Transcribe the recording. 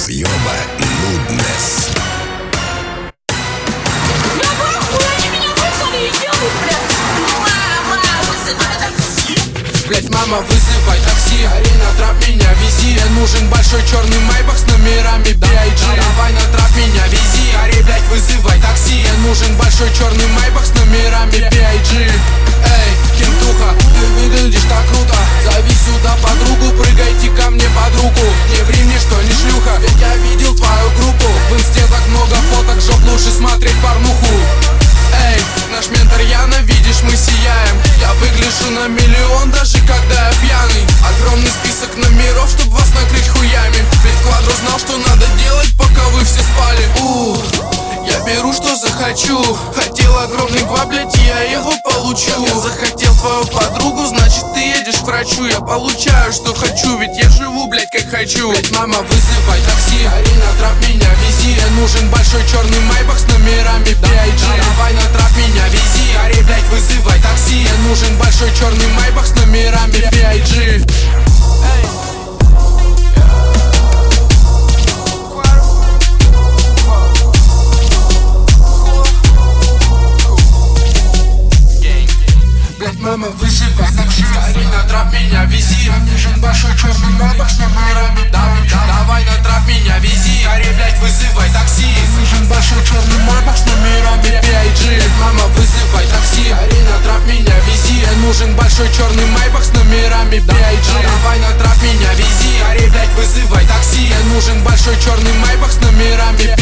разъема Нуднес. Блять, мама, вызывай такси, Арина, трап меня вези. Мне нужен большой черный майбах с номерами B.I.G. Давай на трап меня вези, Ари, блять, вызывай такси. Мне нужен большой черный майбах с номерами B.I.G. Эй, кентуха, ты выглядишь так круто. Зови сюда подругу, прыгайте ко мне под руку. Не ври мне, что не шлюха, ведь я видел твою группу. В инсте так много фоток, жоп, лучше смотреть порнуху. Эй, наш ментор Яна, видишь, мы сияем. Я выгляжу на миллион, даже когда я пьяный. Огромный список номеров, чтоб вас накрыть хуями. Ведь Квадро знал, что надо делать, пока вы все спали. Я беру, что захочу. Хотел огромный гва, блять, и я его получу. Я захотел твою подругу, значит ты едешь к врачу. Я получаю, что хочу, ведь я живу, блять, как хочу. Блять, мама, вызывай такси, Арина, трап меня вези. Мне нужен большой черный майбах с номерами B.I.G. Давай на трап меня вези, Ари, блять, вызывай такси. Мне нужен большой черный майбах с номерами B.I.G. Мама, вызывай такси, Арина, трап меня вези. Мне нужен большой черный майбах с номерами. Давай на трап меня вези, Ари, блять, вызывай такси. Нужен большой черный майбах с номерами B.I.G. Мама, вызывай такси, Арина, трап меня вези. Мне нужен большой черный майбах с номерами B.I.G. Давай на трап меня вези, Ари, блять, вызывай такси. Мне нужен большой черный майбах с номерами B.I.G.